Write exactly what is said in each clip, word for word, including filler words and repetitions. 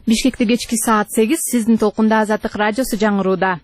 Бишкекте кечки саат сегиз, сиздин толкунда Азаттык радиосу жаңырууда.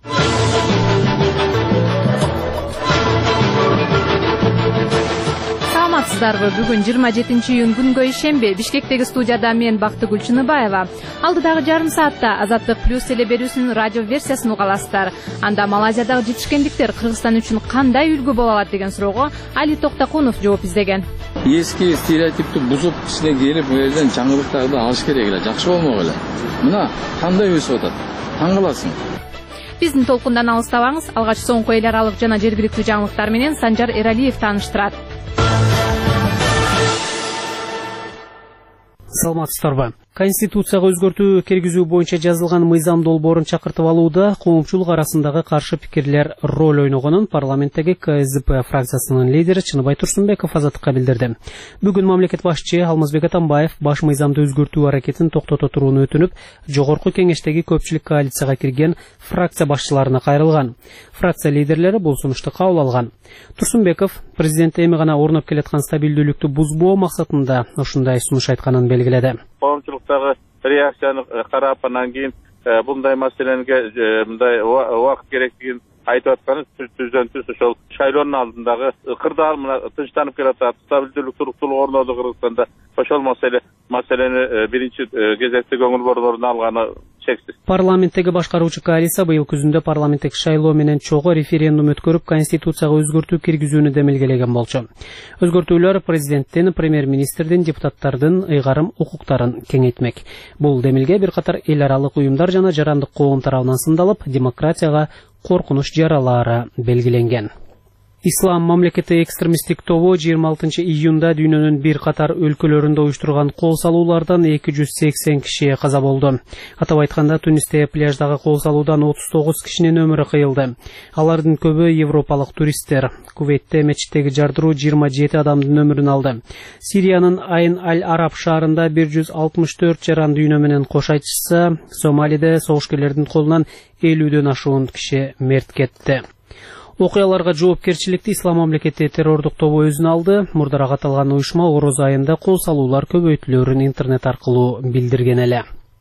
Саламатсыздарбы? Бүгүн жыйырма жетинчи июнь күнгө ишемби. Бишкектеги студияда мен Бактыгүл Чыныбаева. Алдыдагы жарым саатта Азаттык плюс телеберүүсүнүн радио версиясын уга аласыздар. Анда Малайзиядагы жетишкендиктер Кыргызстан үчүн кандай үлгү боло алат деген суроого Али Токтакунов жооп издеген. Эски стереотипти бузуп, ичине келип, бул жерден жаңылыктарды алыш керек эле, жакшы болмок эле. Мына кандай өсүп атат? Таң каласың. Биздин толкундан алыстабаңыз. Алгач соңку эл аралык жана жергиликтүү жаңылыктар менен Санжар Эралиев тааныштырат. Саламатсыздарбы? Конституцияга өзгөртүү киргизүү боюнча жазылган мыйзам долбоорун чакыртып алууда коомчулук арасындагы каршы пикирлер роль ойногонун парламенттеги ка эс дэ пэ фракциясынын лидери Чыныбай Турсунбеков Азаттыкка билдирди. Бүгүн мамлекет башчысы Алмазбек Атамбаев баш мыйзамды өзгөртүү аракетин токтото турууну өтүнүп, жогорку кеңештеги көпчүлүк коалицияга кирген фракция башчыларына кайрылган. Фракция лидерлери бул сунушту кабыл алган. Турсунбеков президент эми гана орноп келаткан стабилдүүлүктү бузбоо максатында ушундай сунуш айтканын белгиледи. Коомчулуктагы реакцияны карап, анан кийин мындай маселеге мындай убакыт керектигин айтып атканы түздөн түз ошол шайлоонун алдындагы кырдаал мына тынчтанып келатат, стабилдүүлүк туруктуулук орноду Кыргызстанда. Ошол маселе маселени биринчи кезекте көңүл борборуна алганы чексиз. Парламенттеги башкаруучу коалиция быйыл күзүндө парламенттик шайлоо менен чогуу референдум өткөрүп, конституцияга өзгөртүү киргизүүнү демилгелеген болчу. Өзгөртүүлөр президенттин, премьер-министрдин, депутаттардын ыйгарым укуктарын кеңейтмек. Бул демилге бир катар эл аралык уюмдар жана жарандык коом тарабынан сындалып, демократияга коркунуч жаралары белгиленген. Ислам мамлекети экстремисттик тобу жыйырма алтынчы июнда дүйнөнүн бир катар өлкөлөрүндө уюштурган кол салуулардан эки жүз сексен киши каза болду. Атап айтканда, Тунисте пляждагы кол салуудан отуз тогуз кишинин өмүрү кыйылды. Алардын көбү европалык туристтер. Кувейтте мечиттеги жардыруу жыйырма жети адамдын өмүрүн алды. Сириянын Айн аль-Араб шаарында бир жүз алтымыш төрт жаранды дүйнө менен кош айтышса, Сомалиде согушкерлердин колунан элүүдөн ашуун киши мерт кетти. Окуяларга жоопкерчиликти Ислам мамлекети террордук тобу өзүнө алды. Мурдараак аталган уюшма ороз айында кол салуулар көбөйтүлөрүн интернет аркылуу билдирген эле.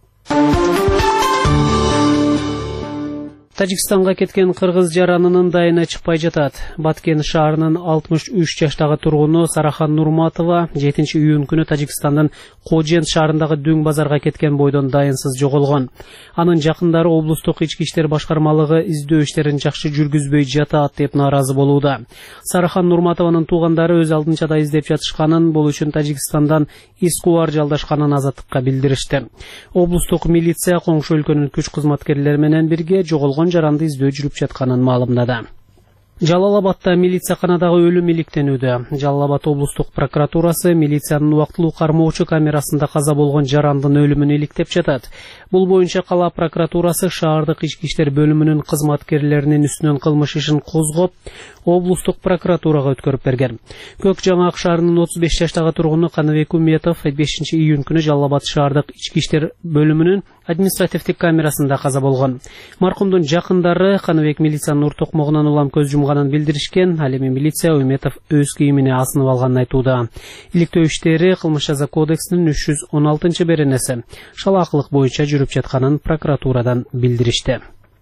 Тажикстанга кеткен кыргыз жаранынын дайыны чыкпай жатат. Баткен шаарынын алтымыш үч жаштагы тургуну Сарахан Нурматова жетинчи июнь күнү Тажикстандын Кожен шаарындагы дөң базарга кеткен бойдон дайынсыз жоголгон. Анын жакындары облустук ички иштер башкармалыгы издөө иштерин жакшы жүргүзбөй жатат деп нааразы болууда. Сарахан Нурматованын туугандары өз алдынча да издеп жатышканын, бул үчүн Тажикстандан эскуар жалдашканын Азаттыкка билдиришти. Облустук милиция коңшу өлкөнүн күч кызматкерлери менен бирге жоголгон жаранды издөө жүрүп жатканын маалымдады. Жалал-Абадта милиция канадагы өлүм иликтенүүдө. Жалал-Абад облустук прокуратурасы милициянын убактылуу кармоочу камерасында каза болгон жарандын өлүмүн иликтеп жатат. Бул боюнча кала прокуратурасы шаардык ички иштер бөлүмүнүн кызматкерлеринин үстүнөн кылмыш ишин козгоп, облустук прокуратурага өткөрүп берген. Көк Жаңак шаарынын отуз беш жаштагы тургуну Каныбек Уметов бешинчи июнь күнү Жалал-Абад шаардык ички иштер бөлүмүнүн административдик камерасында каза болгон. Маркумдун жакындары Каныбек милициянын ур токмогунан улам көз жумганын билдиришкен. Ал эми милиция Уметов өз кийимине асынып алганын айтууда. Иликтөө иштери кылмыш жаза кодексинин үч жүз он алтынчы беренеси шалаакылык боюнча жүрүп жатканын прокуратурадан билдиришти.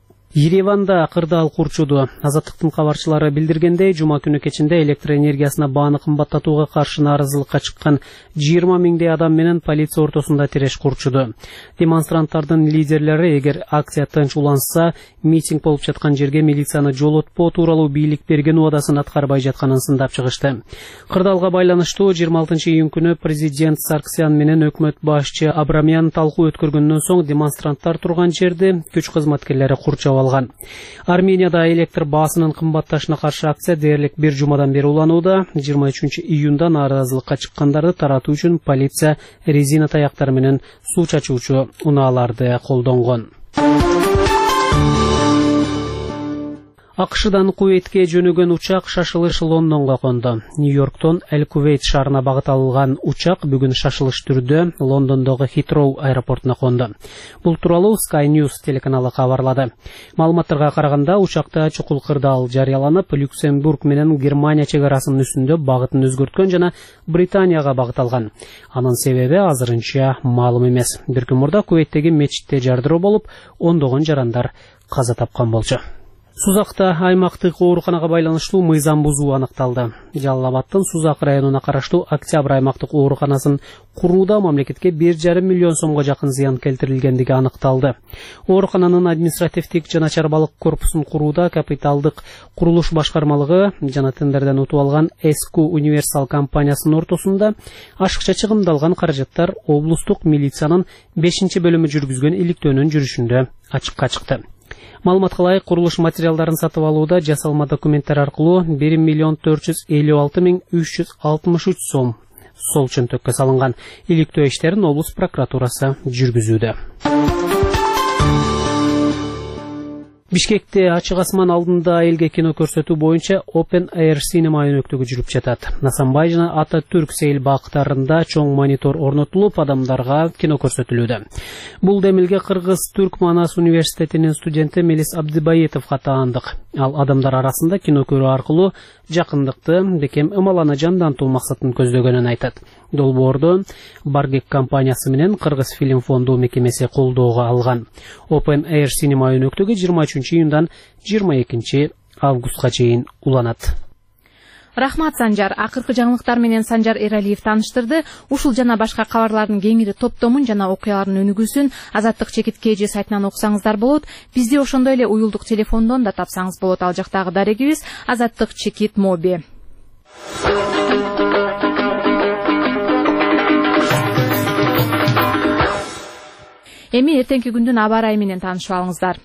Ереванда кырдаал курчуду. Азаттыктын кабарчылары билдиргендей, жума күнү кечинде электр энергиясына бааны кымбаттатууга каршы нааразылыкка чыккан жыйырма миңдей адам менен полиция ортосунда тиреш курчуду. Демонстранттардын лидерлери эгер акция тынч уланса, митинг болуп жаткан жерге милицияны жолотпоо тууралуу бийлик берген убадасын аткарбай жатканын сындап чыгышты. Кырдаалга байланыштуу жыйырма алтынчы июнь күнү президент Сарксян менен өкмөт башчы Абрамян талкуу өткөргөндөн соң демонстранттар турган жерди күч кызматкерлери курчап алган. Арменияда электр баасынын кымбатташына каршы акция дээрлик бир жумадан бери уланууда. жыйырма үчүнчү июнда нааразылыкка чыккандарды таратуу үчүн полиция резина таяктар менен суу чачуучу унааларды колдонгон. АКШдан Кувейтке жөнөгөн учак шашылыш Лондонго конду. Нью-Йорктон Эль-Кувейт шаарына багыт алган учак бүгүн шашылыш түрдө Лондондогу Хитроу аэропортуна конду. Бул тууралуу Sky News телеканалы кабарлады. Маалыматтарга караганда, учакта чукул кырдаал жарыяланып, Люксембург менен Германия чек арасынын үстүндө багытын өзгөрткөн жана Британияга багыт алган. Анын себеби азырынча маалым эмес. Бир күн мурда Кувейттеги мечитте жардыроо болуп, ондогон жарандар каза тапкан болчу. Сузакта аймактык ооруканага байланыштуу мыйзам бузуу аныкталды. Жалал-Абадтын Сузак районуна караштуу Октябрь аймактык ооруканасын курууда мамлекетке бир жарым миллион сомго жакын зыян келтирилгендиги аныкталды. Оорукананын административдик жана чарбалык корпусун курууда капиталдык курулуш башкармалыгы жана тендерден утуп алган Эску универсал компаниясынын ортосунда ашыкча чыгымдалган каражаттар облустук милициянын бешинчи бөлүмү жүргүзгөн иликтөөнүн жүрүшүндө ачыкка чыкты. Маалыматка ылайык, курулуш материалдарын сатып алууда жасалма документтер аркылуу бир миллион төрт жүз элүү алты миң үч жүз алтымыш үч сом сол чөнтөккө салынган. Иликтөө иштерин облус прокуратурасы жүргүзүүдө. Бишкекте ачык асман алдында элге кино көрсөтүү боюнча Open Air Cinema өнөктүгү жүрүп жатат. Насанбай жана Ататүрк сейил бактарында чоң монитор орнотулуп, адамдарга кино көрсөтүлүүдө. Бул демилге Кыргыз-Түрк Манас университетинин студенти Мелис Абдыбаетовго таандык. Ал адамдар арасында кино көрүү аркылуу жакындыкты, бекем ымаланы жандантуу максатын көздөгөнүн айтат. Долбоорду Баргек компаниясы менен Кыргыз фильм фонду мекемеси колдоого алган. Open Air Cinema өнөктүгү жыйырма үчүнчү июндан жыйырма экинчи августка чейин уланат. Рахмат, Санжар. Акыркы жаңылыктар менен Санжар Эралиев тааныштырды. Ушул жана башка кабарлардын кеңири топтомун жана окуялардын өнүгүүсүн Азаттык чекит кж сайтынан окусаңыздар болот. Бизди ошондой эле уюлдук телефондон да тапсаңыз болот. Ал жактагы дарегибиз Азаттык чекит моби. Эми эртеңки күндүн аба ырайы менен таанышып алыңыздар.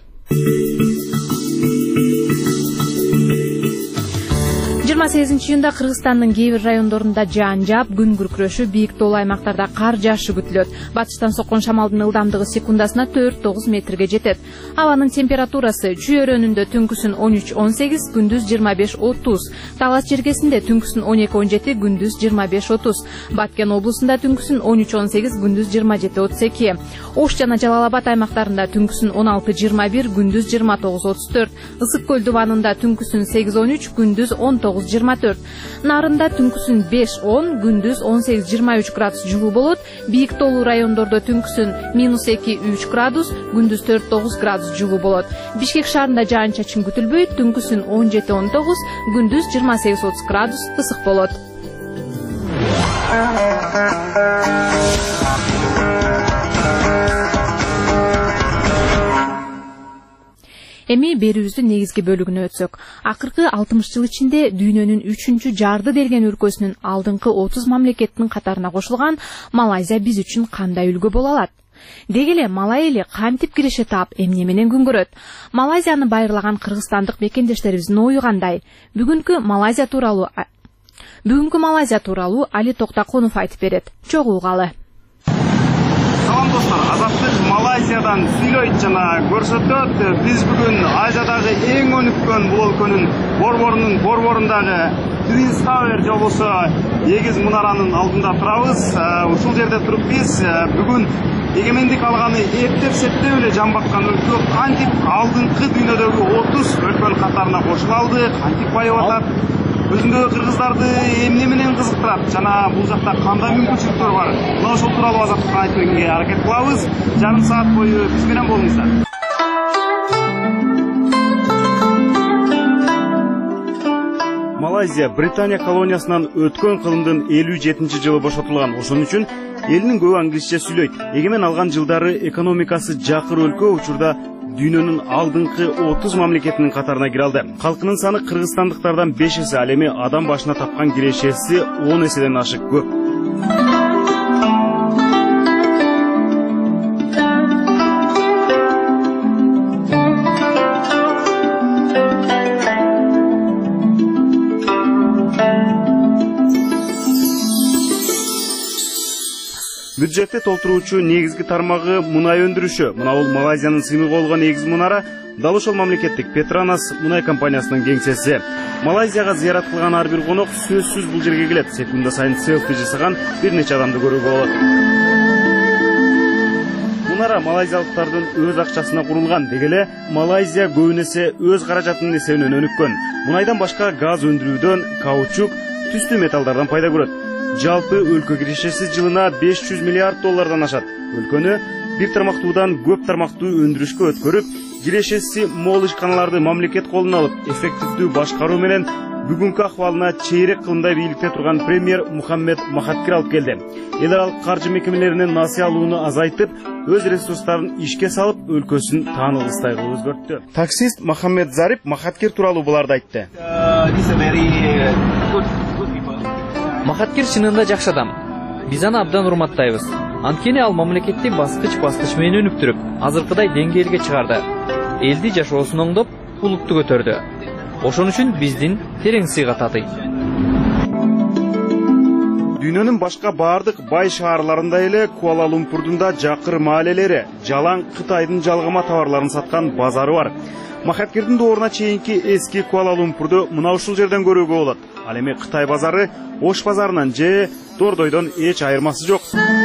жыйырма сегизинчи июнда Кыргызстандын кээ бир райондорунда жаан жаап, күн күркүрөшү, бийик тоолуу аймактарда кар жаашы күтүлөт. Батыштан соккон шамалдын ылдамдыгы секундасына төрт тогуз метрге жетет. Абанын температурасы Чүй-өрөөнүндө түнкүсүн он үч он сегиз, күндүз жыйырма беш отуз. Талас жергесинде түнкүсүн он эки он жети, күндүз жыйырма беш отуз. Баткен облусунда түнкүсүн он үч он сегиз, күндүз жыйырма жети отуз эки. Ош жана Жалал-Абад аймактарында түнкүсүн он алты жыйырма бир, күндүз жыйырма тогуз отуз төрт. Ысык көл дубанында түнкүсүн сегиз он үч, күндүз он тогуз жыйырма төрт. Нарында түнкүсүн беш он, күндүз он сегиз жыйырма үч градус жылуу болот. Бийик тоолуу райондордо түнкүсүн минус эки үч градус, күндүз төрт тогуз градус жылуу болот. Бишкек шаарында жаан чачын күтүлбөйт. Түнкүсүн он жети он тогуз, күндүз жыйырма сегиз отуз градус ысык болот. Эми берүүбүздүн негизги бөлүгүнө өтсөк. Акыркы алтымыш жыл ичинде дүйнөнүн үчүнчү жарды делген өлкөсүнүн алдыңкы отуз мамлекеттин катарына кошулган Малайзия биз үчүн кандай үлгү боло алат? Деги эле Малай эли кантип киреше таап, эмне менен күн көрөт? Малайзияны байырлаган кыргызстандык мекендештерибиздин ою кандай? Бүгүнкү Малайзия тууралуу Бүгүнкү Малайзия тууралуу Али Токтаконов айтып берет. Чогулгалы. Салам достор, Азаттык Малайзиядан сүйлөйт жана көрсөтөт. Биз бүгүн Азиядагы эң өнүккөн бул өлкөнүн борборунун борборундагы Twin Tower жобосу эгиз мунаранын алдында турабыз. Ушул жерде туруп биз бүгүн эгемендик алганы эптеп септеп эле жамбаткан өлкө кантип алдыңкы дүйнөдөгү отуз өлкөнүн катарына кошула алды, кантип байып атат, өзүндөгү кыргыздарды эмне менен кызыктырат жана бул жакта кандай мүмкүнчүлүктөр бар? Мына ошол тууралуу Азаттыкка айтууга аракет кылабыз. Жарым саат бою биз менен болуңуздар. Малайзия Британия колониясынан өткөн кылымдын элүү жетинчи жылы бошотулган. Ошон үчүн элинин көбү англисче сүйлөйт. Эгемен алган жылдары экономикасы жакыр өлкө, учурда дүйнөнүн алдыңкы отуз мамлекетинин катарына кире алды. Калкынын саны кыргызстандыктардан беш эсе, ал эми адам башына тапкан кирешеси он эседен ашык көп. Бюджетти толтуруучу негизги тармагы мунай өндүрүшү. Мына бул Малайзиянын сыймыгы болгон негиз мунара дал ошол мамлекеттик Петронас мунай компаниясынын кеңсеси. Малайзияга зыярат кылган ар бир конок сөзсүз бул жерге келет. Секунда сайын селфи жасаган бир нече адамды көрүүгө болот. Мунара малайзиялыктардын өз акчасына курулган. Дегеле Малайзия көбүн эсе өз каражатынын эсебинен өнүккөн. Мунайдан башка газ өндүрүүдөн, каучук, түстүү металлдардан пайда көрөт. Жалпы өлкө кирешеси жылына беш жүз миллиард доллардан ашат. Өлкөнү бир тармактуудан көп тармактуу өндүрүшкө өткөрүп, кирешеси мол ишканаларды мамлекет колуна алып, эффективдүү башкаруу менен бүгүнкү акыбалына чейрек кылымдай бийликте турган премьер Мухаммед Махаткир алып келди. Эл аралык каржы мекемелеринин насыя алууну азайтып, өз ресурстарын ишке салып, өлкөсүн таанылгыстай кылып өзгөрттү. Таксист Мухаммед Зарип Махаткир тууралуу буларды айтты. Махаткир чынында жакшы адам. Биз аны абдан урматтайбыз. Анткени ал мамлекетти баскыч-баскыч менен өнүктүрүп, азыркыдай деңгээлге чыгарды. Элди жашоосун оңдоп, улутту көтөрдү. Ошон үчүн биздин терең сыйга татый. Дүйнөнүн башка баардык бай шаарларында эле Куала Лумпурдун да жакыр маалелери, жалаң Кытайдын жалгама товарларын саткан базары бар. Махаткирдин дооруна чейинки эски Куала Лумпурду мына ушул жерден көрүүгө болот. Ал эми Кытай базары Ош базарынан же Дордойдон эч айырмасы жок.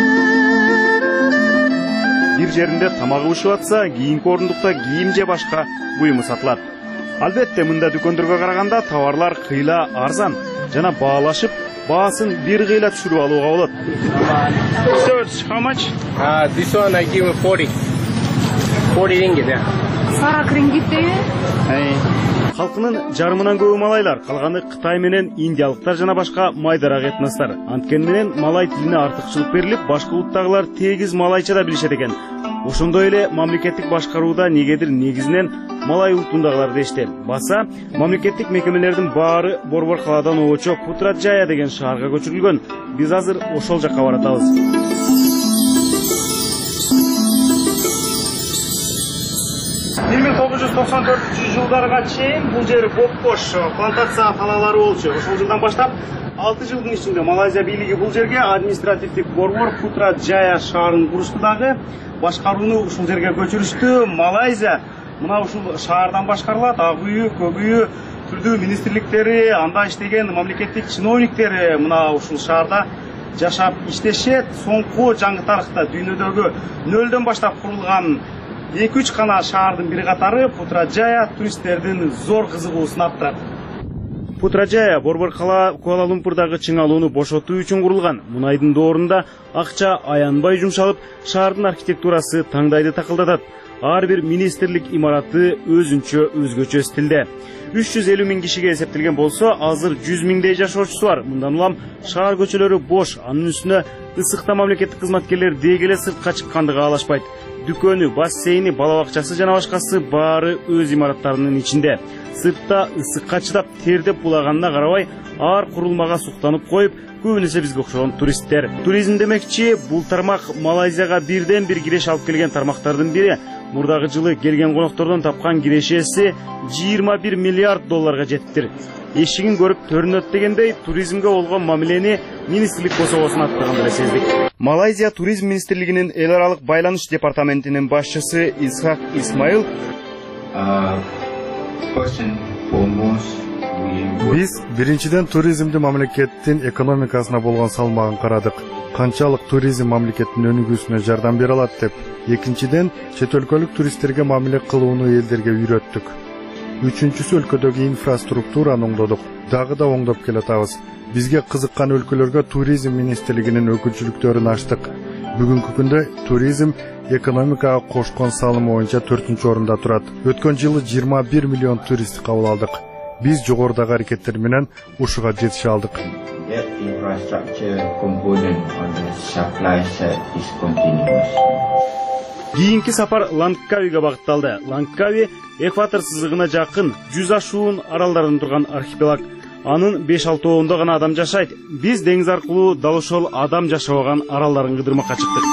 Бир жеринде тамагы бышып атса, кийинки орундукта кийим же башка буюму сатылат. Албетте, мында дүкөндөргө караганда товарлар кыйла арзан жана баалашып, баасын бир кыйла түшүрүп алууга болот. So it's how much? Uh, this one I give forty. forty ringgit, yeah. сарык рингит дейби? Халкынын жарымынан көбү малайлар, калганы Кытай менен индиялыктар жана башка майдарак этностор. Анткени менен малай тилине артыкчылык берилип, башка улуттагылар тегиз малайча да билишет экен. Ошондой эле мамлекеттик башкарууда негедир негизинен малай улутундагылар дешти. Баса, мамлекеттик мекемелердин баары Борбор калаадан Оочо Путраджая деген шаарга көчүрүлгөн. Биз азыр ошол жакка баратабыз. бир миң тогуз жүз токсон төртүнчү жылдарга чейин бул жер бопбош плантация калалары болчу. Ошол жылдан баштап алты жылдын ичинде Малайзия бийлиги бул жерге административдик борбор Путраджая шаарын курушту дагы, башкарууну ушул жерге көчүрүштү. Малайзия мына ушул шаардан башкарылат. Ак үйү, көк үйү, түрдүү министрликтери, анда иштеген мамлекеттик чиновниктери мына ушул шаарда жашап иштешет. Соңку жаңы тарыхта дүйнөдөгү нөлдөн баштап курулган эки үч гана шаардын бири катары Путраджая туристтердин зор кызыгуусун арттырат. Путраджая борбор кала Куала Лумпурдагы чыңалууну бошотуу үчүн курулган. Мунайдын доорунда акча аянбай жумшалып, шаардын архитектурасы таңдайды такылдатат. Ар бир министрлик имараты өзүнчө өзгөчө стилде. үч жүз элүү миң кишиге эсептелген болсо, азыр жүз миңдей жашоочусу бар. Мындан улам шаар көчөлөрү бош, анын үстүнө ысыкта мамлекеттик кызматкерлер дегеле сыртка чыкканды каалашпайт. Дүкөнү, бассейни, бала бакчасы жана башкасы баары өз имараттарынын ичинде. Сыртта ысыкка чыдап тердеп булаганына карабай, ар курулмага суктанып коюп, көбүн эсе бизге окшогон туристтер. Туризм демекчи, бул тармак Малайзияга бирден бир киреш алып келген тармактардын бири. Мурдагы жылы келген коноктордон тапкан кирешеси жыйырма бир миллиард долларга жетиптир. Эшигин көрүп төрүнөт дегендей, туризмге болгон мамилени министрлик кособосун аттагандай сездик. Малайзия туризм министрлигинин эл аралык байланыш департаментинин башчысы Исхак Исмаил Биз биринчиден туризмди мамлекеттин экономикасына болгон салмагын карадык. Канчалык туризм мамлекеттин өнүгүүсүнө жардам бере алат деп. Экинчиден, чет өлкөлүк туристтерге мамиле кылууну элдерге үйрөттүк. Үчүнчүсү, өлкөдөгү инфраструктураны оңдодук. Дагы да оңдоп келатабыз. Бизге кызыккан өлкөлөргө туризм министрлигинин өкүлчүлүктөрүн ачтык. Бүгүнкү күндө туризм экономикага кошкон салымы боюнча төртүнчү орунда турат. Өткөн жылы жыйырма бир миллион турист кабыл алдык. Биз жогорудагы аракеттер менен ушуга жетише алдык. Кийинки сапар Лангкавиге багытталды. Лангкави экватор сызыгына жакын жүз ашуун аралдардан турган архипелаг. Анын беш алтоонда гана адам жашайт. Биз деңиз аркылуу дал ошол адам жашабаган аралдарын кыдырмакка чыктык.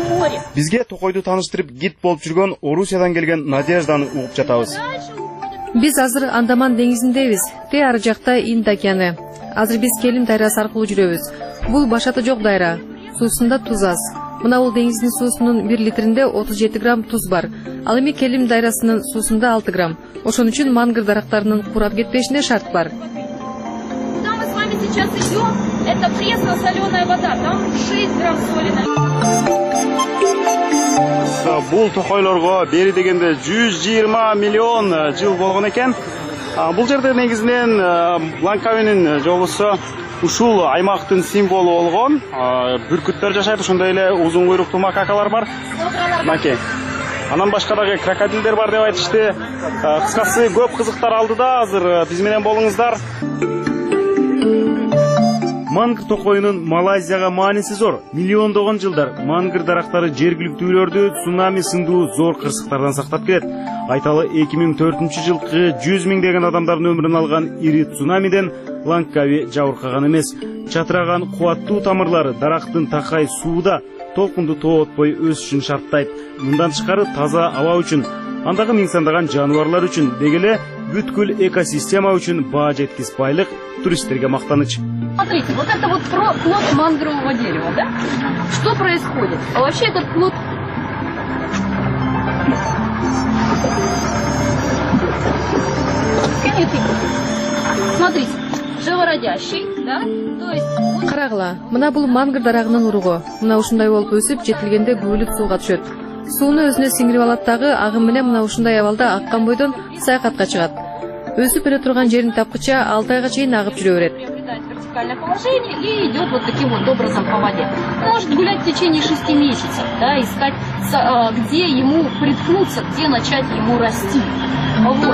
Бизге Токойду тааныштырып гид болуп жүргөн Орусиядан келген Надежданы угуп жатабыз. Биз азыр Андаман деңизиндебиз. Те ары жакта Инд океаны. Азыр биз Келим дайрасы аркылуу жүрөбүз. Бул башаты жок дайра. Суусунда туз аз. Мына бул деңиздин суусунун бир литринде отуз жети грамм туз бар. Ал эми Келим дайрасынын суусунда алты грамм. Ошон үчүн мангыр дарактарынын курап кетпешине шарт бар. Куда мы с вами сейчас идем? Это пресно-соленая вода. Там шесть грамм соли. Бул токойлорго бери дегенде жүз жыйырма миллион жыл болгон экен. Бул жерде негизинен Лангкавинин жобосу ушул аймактын символу болгон. Бүркүттөр жашайт, ошондой эле узун куйруктуу макакалар бар. Маке. Анан башка дагы крокодилдер бар деп айтышты. Кыскасы көп кызыктар алдыда, азыр биз менен болуңуздар. Мангыр токойунун Малайзияга мааниси зор. Миллиондогон жылдар мангыр дарактары жергиликтүүлөрдү цунами сындуу зор кырсыктардан сактап келет. Айталы эки миң төртүнчү жылкы жүз миңдеген адамдардын өмүрүн алган ири цунамиден Лангкави жабыркаган эмес. Чатыраган кубаттуу тамырлары дарактын такай сууда толкунду тоотпой өсүшүн шарттайт. Мындан тышкары таза аба үчүн, андагы миң сандаган жаныбарлар үчүн, дегеле бүткүл экосистема үчүн баа жеткис байлык, туристтерге мактаныч. Смотрите, вот это вот плод мангрового дерева, да? Что происходит? А вообще этот плод... Смотрите, живородящий, да? То есть... Карагыла, мына бул мангыр дарагынын уругу. Мына ушундай болуп өсүп, жетилгенде көбүлүп сууга түшөт. Сууну өзүнө сиңирип алат дагы, агым менен мына ушундай абалда аккан бойдон саякатка чыгат. Өсүп эле турган жерин тапкыча алты айга чейин агып жүрө берет. Вертикальное положение и идет вот таким вот образом по воде. Может гулять в течение шести месяцев, да, искать, где ему приткнуться, где начать ему расти. Вот.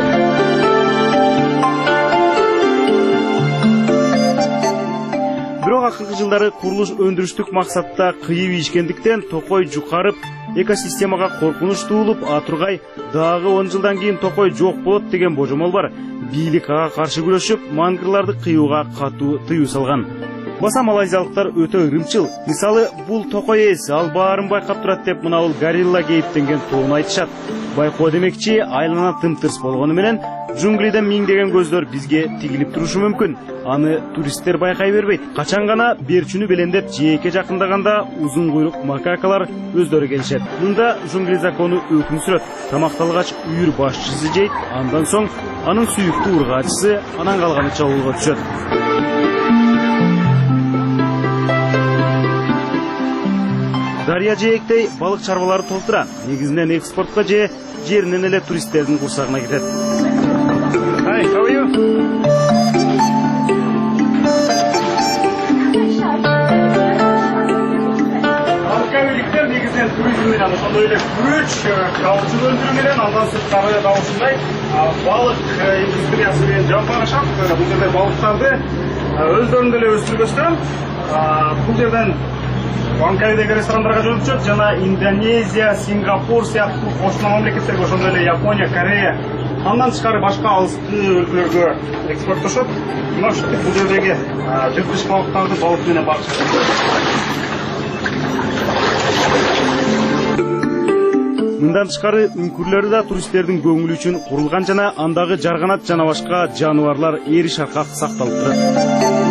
Бирок акыркы жылдары курулуш өндүрүштүк максатта кыйып ийишкендиктен токой жукарып, экосистемага коркунуч туулуп, атургай дагы он жылдан кийин токой жок болот деген божомол бар. Бийлик ага каршы күрөшүп, мангырларды кыюуга катуу тыюу салган. Баса малайзиялыктар өтө ырымчыл. Мисалы, бул токой эс ал баарын байкап турат деп мына бул горилла кейиптенген тууну айтышат. Байкоо демекчи, айлана тым-тырс болгону менен джунглиден миңдеген көздөр бизге тигилип турушу мүмкүн. Аны туристтер байкай бербейт. Качан гана берчүнү белендеп жээкке жакындаганда узун куйрук макакалар өздөрү келишет. Мында джунгли закону өкүм сүрөт. Тамакталгач үйүр башчысы жейт, андан соң анын сүйүктүү ургаачысы, анан калганы чабуулга түшөт. Дарья жээктей балык чарбалары толтура. Негизинен экспортко же жеринен эле туристтердин курсагына кетет. Hi, how are you? Алкавиликтер негизинен туризм менен ошондой эле күрөч, калчы өндүрүү менен андан сырткары да ушундай балык индустриясы менен жамбагышат. Бул жерде балыктарды өздөрүндө эле өстүрбөстөн бул жерден Лангкавидеги ресторандарга жөнөтүшөт жана Индонезия, Сингапур сыяктуу кошуна мамлекеттерге, ошондой эле Япония, Корея, андан тышкары башка алыскы өлкөлөргө экспорттошот. Мына ушинтип бул жердеги жырткыч балыктарды балык менен багышат. Мындан тышкары үңкүрлөрү да туристтердин көңүлү үчүн курулган жана андагы жарганат жана башка жаныбарлар эри шаркак сакталып турат.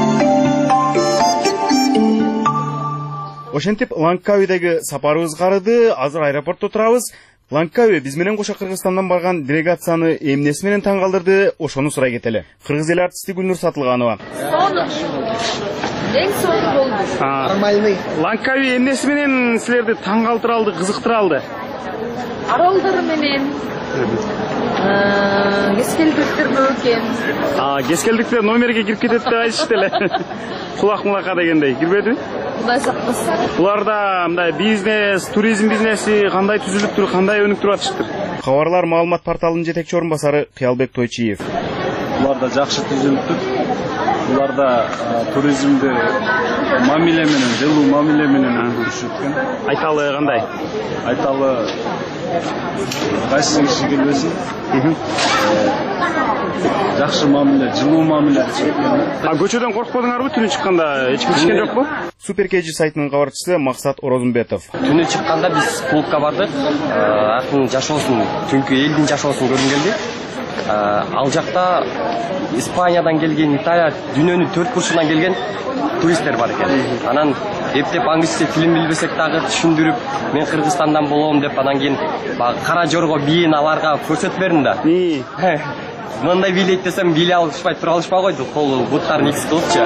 Ошентип Лангкавидеги сапарыбыз карыды, азыр аэропортто турабыз. Лангкави биз менен кошо Кыргызстандан барган делегацияны эмнеси менен таң калтырды, ошону сурай кетели. Кыргыз эл артисти Гүлнур Сатылганова. Эң соңку болду. Нормальный. Лангкави эмнеси менен силерди таң калтыра алды, кызыктыра алды? Аралдары менен. Кескелдиктер көп экен. А, кескелдиктер номерге кирип кетет деп айтышты эле. Кулак-мулакка дегендей, кирбедиби? Кудай сактасын. Буларда мындай бизнес, туризм бизнеси кандай түзүлүп туруп, кандай өнүк туруп атыштыр? Кабарлар маалымат порталынын жетекчи орун басары Кыялбек Тойчиев. Буларда жакшы түзүлүп тур. Буларда туризмди мамиле менен, жылуу мамиле менен жүрүшөткөн. Айталы кандай? Айталы кайсы киши келбесин. Жакшы мамиле, жылуу мамиле жүрүшөткөн. А көчөдөн коркподуңарбы түнү чыкканда? Эч ким ишкен жокпу? Суперкейджи сайтынын кабарчысы Максат Орозумбетов. Түнү чыкканда биз клубка бардык. Атын жашоосун, түнкү элдин жашоосун көргүн келди. Ал жакта Испаниядан келген, Италия, дүйнөнүн төрт бурчунан келген туристтер бар экен. Анан эптеп англисче тилин билбесек дагы түшүндүрүп, мен Кыргызстандан болом деп, анан кийин кара жорго бийин аларга көрсөтүп бердим да. Мындай бийлейт десем бийлей алышпай тура алышпай койду. Кол буттарын икс кылыпчы.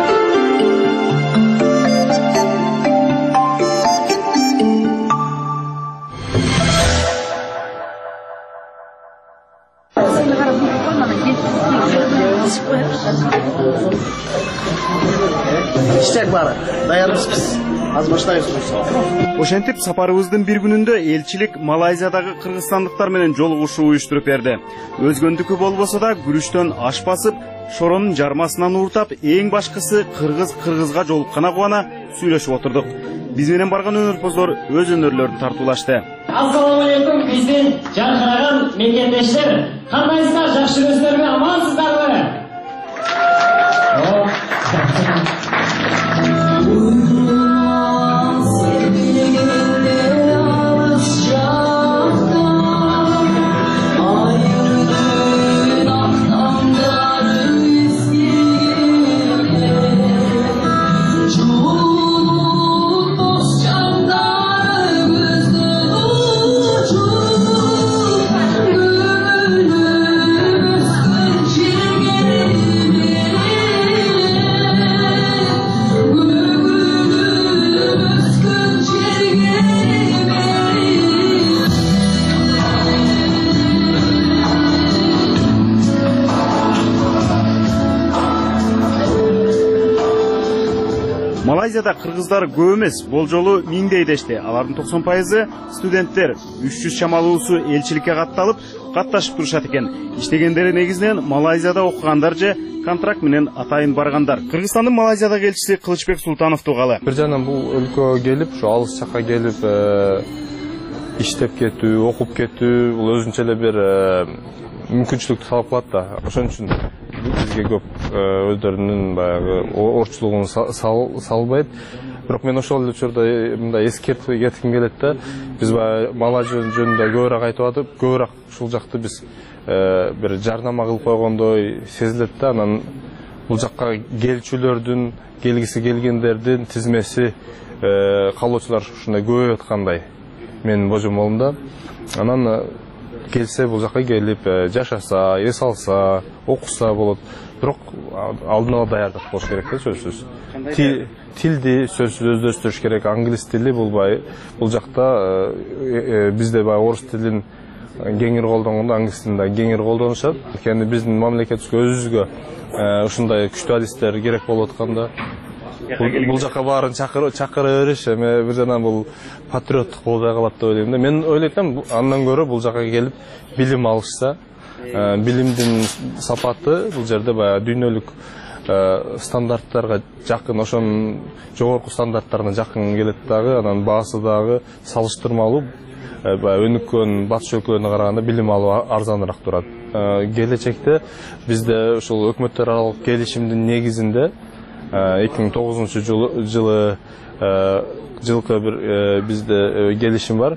İşte bari, dayanırız biz. Az başlayız. Ошентип сапарыбыздын бир күнүндө элчилик Малайзиядагы кыргызстандыктар менен жолугушуу уюштуруп берди. Өзгөндүкү болбосо да күрүштөн аш басып, шоронун жармасынан ууртап, эң башкысы кыргыз кыргызга жолуккана кубана сүйлөшүп отурдук. Биз менен барган өнөрпоздор өз өнөрлөрүн тартуулашты. Ассаламу алейкум, биздин жаркыраган мекендештер. Кандайсыздар, жакшы өзлөрүңөр амансыздарбы? Малайзияда кыргыздар көп эмес, болжолу миңдей дешти. Алардын токсон пайызы студенттер, үч жүз чамалуусу элчиликке катталып, катташып турушат экен. Иштегендери негизинен Малайзияда окугандар же контракт менен атайын баргандар. Кыргызстандын Малайзиядагы элчиси Кылычбек Султанов тугалы. Бир жактан бул өлкөгө келип, ушу алыс жакка келип иштеп кетүү, окуп кетүү, бул өзүнчө эле бир мүмкүнчүлүктү талап кылат да. Ошон үчүн бизге көп өздөрүнүн баягы орчулугун салбайт. Бирок мен ошол эле учурда мындай эскертип кетким келет да. Биз баягы Малайзия жөнүндө көбүрөөк айтып атып, көбүрөөк ушул жакты биз бир жарнама кылып койгондой сезилет да. Анан бул жакка келчүлөрдүн, келгиси келгендердин тизмеси, калоочулар ушундай көбөйүп аткандай менин божомолумда. Анан келсе бул жакка келип жашаса, эс алса, окуса болот. Бирок алдын ала даярдык болуш керек да, сөзсүз. Тилди сөзсүз өздөштүрүш керек. Англис тили булбай, бул жакта бизде баягы орус тилин кеңири колдонгондо, англис тилин да кеңири колдонушат. Анткени биздин мамлекетибизге өзүбүзгө ушундай күчтүү адистер керек болуп атканда, бул жака баарын чакыра бериш, эми бир жактан бул патриоттук болбой калат деп ойлойм да. Мен ойлойм, андан көрө бул жака келип билим алышса, билимдин сапаты бул жерде баягы дүйнөлүк стандарттарга жакын, ошонун жогорку стандарттарына жакын келет дагы, анан баасы дагы салыштырмалуу өнүккөн батыш өлкөлөрүнө караганда билим алуу арзаныраак турат. Келечекте бизде ушул өкмөттөр аралык келишимдин негизинде эки миң тогузунчу жылы жылкы бир бизде келишим бар.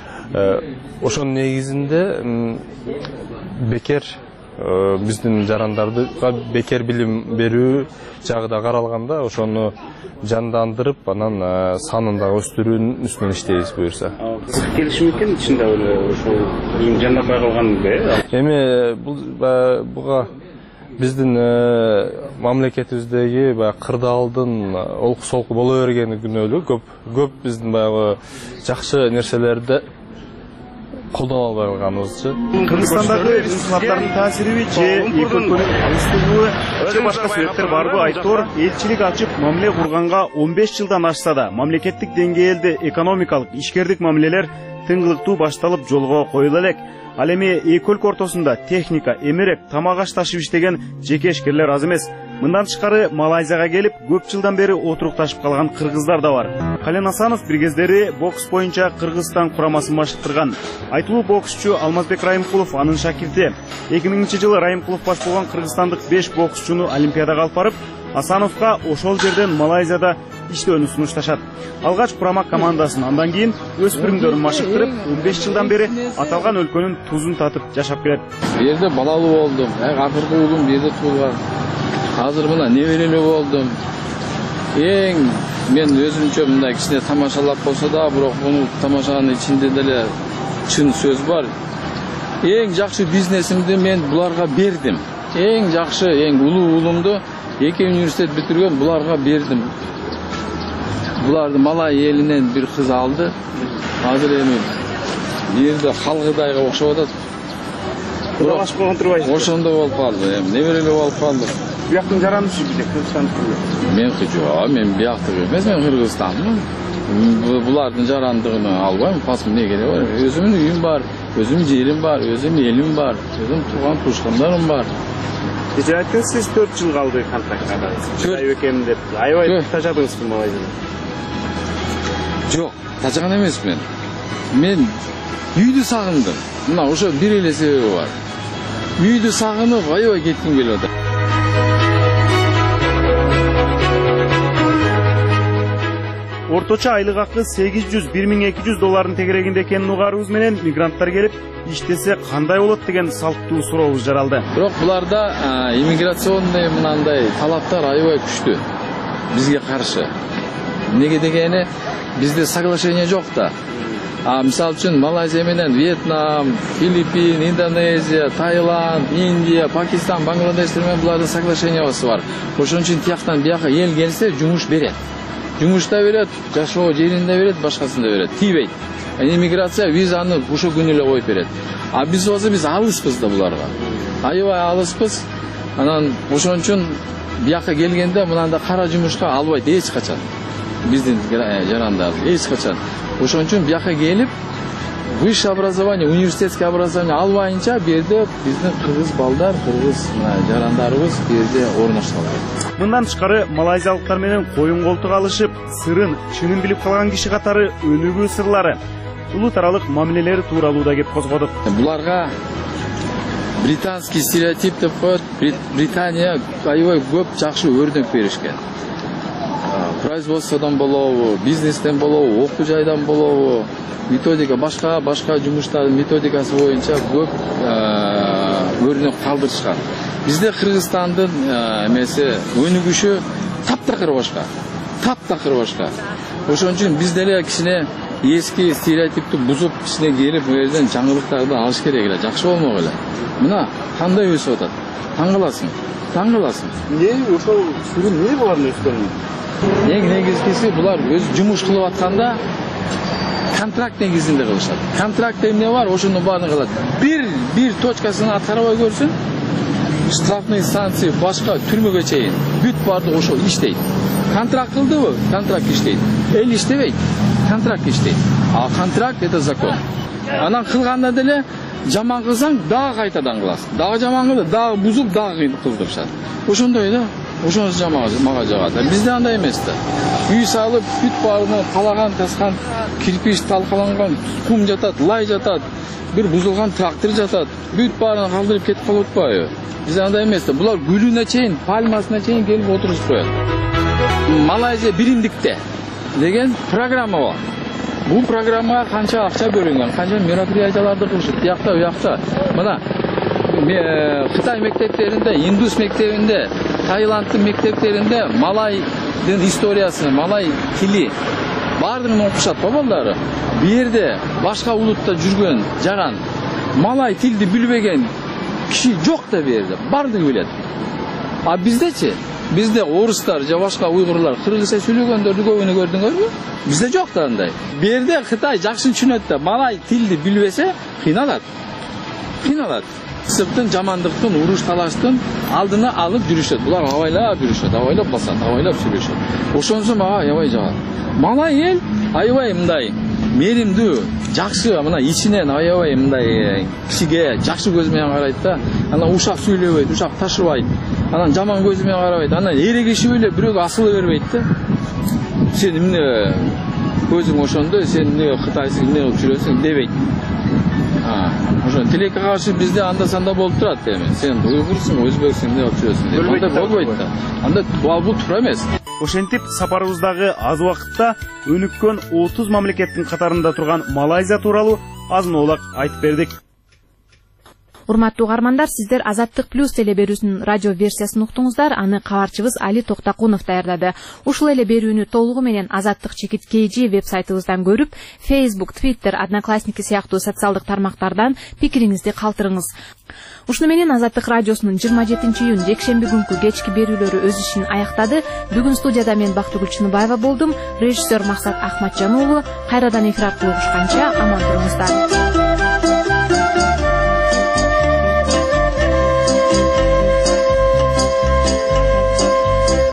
Ошонун негизинде бекер биздин жарандардыга бекер билим берүү жагы да каралганда, ошону жандандырып, анан санын дагы өстүрүүнүн үстүнөн иштейбиз буюрса. Келишим экен ичинде ошол билим жандабай калганбы? Эми буга биздин мамлекетибиздеги баягы кырдаалдын олку солку боло бергени күнөөлүү. Көп көп биздин баягы жакшы нерселерди колдоно албай калганыбызчы. Кыргызстандагы инкыйлаптардын таасириби же эки өлкөнүн алыстыгыбы же башка себептер барбы? Айтор элчилик ачып мамиле курганга он беш жылдан ашса да, мамлекеттик деңгээлде экономикалык, ишкердик мамилелер тыңгылыктуу башталып жолго коюла элек. Ал эми эки өлкө ортосунда техника, эмерек, тамак аш ташып иштеген жеке ишкерлер аз эмес. Мындан тышкары Малайзияга келип, көп жылдан бери отурукташып калган кыргыздар да бар. Кален Асанов бир кездери бокс боюнча Кыргызстан курамасын баштырган. Айтылуу боксчу Алмазбек Райымкулов анын шакирти. эки миңинчи жылы Райымкулов баш болгон кыргызстандык беш боксчуну Олимпиадага алып барып, Асановго ошол жерден Малайзияда иштөөнү сунушташат. Алгач курама командасын, андан кийин өспүрүмдөрүн машыктырып, он беш жылдан бери аталган өлкөнүн тузун татып жашап келет. Бу жерде балалуу болдум. Акыркы уулум бу жерде туулган. Азыр мына неберелүү болдум. Эң мен өзүмчө мындай кичине тамашалап болсо да, бирок муну тамашанын ичинде деле чын сөз бар. Эң жакшы бизнесимди мен буларга бердим. Эң жакшы, эң улуу уулумду эки университет бүтүргөн буларга бердим. Буларды Малай элинен бир кыз алды. Азыр эми бу жерде халгыдайга окшоп атат. Кудалашып болгон турбайсыз. Ошондой болуп калды. Эми неберелүү болуп калды. Бияктын жарандышы биде Кыргызстандыкы. Мен жок, мен бияктык эмес, мен Кыргызстандын. Булардын жарандыгын албайм, паспорт эмне кереги бар? Өзүмдүн үйүм бар, өзүмдүн жерим бар, өзүмдүн элим бар, өзүмдүн тууган туушкандарым бар. Кечээ айттыңыз, сиз төрт жыл калды контрактка. Айбекем деп. Аябай тажадыңызбы Малайзияда? Жок, тажаган эмесмин. Мен үйдү сагындым. Мына ошо бир эле себеби бар. Үйдү сагынып, аябай кетким келип атат. Орточо айлык акы сегиз жүз — бир миң эки жүз доллардын тегерегинде экенин угаарыбыз менен мигранттар келип иштесе кандай болот деген салттуу сурообуз жаралды. Бирок буларда иммиграционный мынандай талаптар аябай күчтүү. Бизге каршы. Эмнеге дегени бизде соглашение жок да. А мисалы үчүн Малайзия менен Вьетнам, Филиппин, Индонезия, Таиланд, Индия, Пакистан, Бангладештер менен булардын соглашениеси бар. Ошон үчүн тияктан бияка эл келсе жумуш берет. Жумушта берет, жашоо жеринде берет, башкасында берет. Тийбейт. Иммиграция визаны ошо күнү эле коюп берет. А биз болсо биз алыспыз да буларга. Аябай алыспыз. Анан ошон үчүн бияка келгенде мынандай кара жумушка албайт эч качан. Биздин жарандар эч качан. Ошон үчүн бияка келип, высшее образование, университетский образование албайынча бу жерде биздин кыргыз балдар, кыргыз жарандарыбыз бу жерде орноштурат. Мындан тышкары малайзиялыктар менен коюн колтук алышып, сырын, чынын билип калган киши катары өнүгүү сырлары, улут аралык мамилелери тууралуу да кеп козгодук. Буларга британский стереотип деп коет. Британия аябай көп жакшы өрнөк беришкен. Производстводон болобу, бизнестен болобу, окуу жайдан болобу, методика башка башка жумуштардын методикасы боюнча көп өрнөк калтырышкан. Бизде Кыргызстандын эмеси өнүгүшү таптакыр башка. Таптакыр башка. Ошон үчүн биз деле кичине эски стереотипти бузуп, кичине келип, бу жерден жаңылыктарды алыш керек эле, жакшы болмок эле. Мына кандай өсүп атат? Таң каласың. Таң каласың. Эмне ошол сүрүн эмне булардын өскөнү? Эң негизгиси булар өз жумуш кылып атканда контракт негизинде кылышат. Контрактта эмне бар, ошонун баарын кылат. Бир бир точкасын аткарбай көрсүн, штрафный санкция башка түрмөгө чейин бүт баардыгы ошол иштейт. Контракт кылдыбы? Контракт иштейт. Эл иштебейт. Контракт иштейт. А контракт это закон. Анан кылганда деле жаман кылсаң дагы кайтадан кыласың. Дагы жаман кылды, дагы бузуп, дагы кылдырышат. Ошондой да. Ошонусу жаман мага жагат. Бизде андай эмес да. Үй салып, бүт баарына калаган, таскан, кирпич талкаланган, кум жатат, лай жатат, бир бузулган трактор жатат. Бүт баарына калтырып кетип калып атпайбы? Бизде андай эмес да. Булар гүлүнө чейин, пальмасына чейин келип отурушуп коет. Малайзия биримдикте деген программа бар. Бул программага канча акча бөлүнгөн, канча мероприятияларды кылышып, биякта, буякта. Мына Кытай мектептеринде, индус мектебинде, Таиланддын мектептеринде малайдын историясы, малай тили баардыгын окушат го балдары. Бу жерде башка улутта жүргөн жаран малай тилди билбеген киши жок да бу жерде, баардыгы билет. А биздечи? Бизде орустар же башка уйгурлар кыргызча сүйлөгөндөрдү көбүнө көрдүңөрбү? Бизде жок да андай. Бу жерде Кытай жакшы түшүнөт да, малай тилди билбесе кыйналат. Кыйналат. Сыптын, жамандыктын, уруш талаштын алдына алып жүрүшөт. Булар абайлап жүрүшөт, абайлап басат, абайлап сүйлөшөт. Ошонусу мага аябай жагат. Малай эл аябай мындай меримдүү, жакшы, мына ичинен аябай мындай кишиге жакшы көз менен карайт да. Анан ушак сүйлөбөйт, ушак ташыбайт. Анан жаман көз менен карабайт. Анан эрегишип эле бирөөгө асыла бербейт да. Сен эмне көзүң ошондо, сен эмне Кытайсың, эмне кылып жүрөсүң дебейт. Ошо тилекке каршы бизде анда санда болуп турат эми. Сен уйгурсуң, өзбексиң, эмне кылып жүрөсүң деп. Андай болбойт да. Анда бул туура эмес. ошентип сапарыбыздагы аз убакытта өнүккөн отуз мамлекеттин катарында турган Малайзия тууралуу азын-аулак айтып бердик. Урматтуу угармандар, сиздер Азаттык плюс теле берүүсүнүн радио версиясын уктуңуздар. Аны кабарчыбыз Али Токтакунов даярдады. Ушул эле берүүнү толугу менен Азаттык чекит кей жи вебсайтыбыздан көрүп, Facebook, Twitter, Одноклассники сыяктуу социалдык тармактардан пикириңизди калтырыңыз. Ушуну менен Азаттык радиосунун жыйырма жетинчи июнь жекшемби күнкү кечки берүүлөрү өз ишин аяктады. Бүгүн студияда мен Бактыгүл Чыныбаева болдум. Режиссер Максат Ахматжан уулу. Кайрадан эфир аркылуу угушканча аман туруңуздар.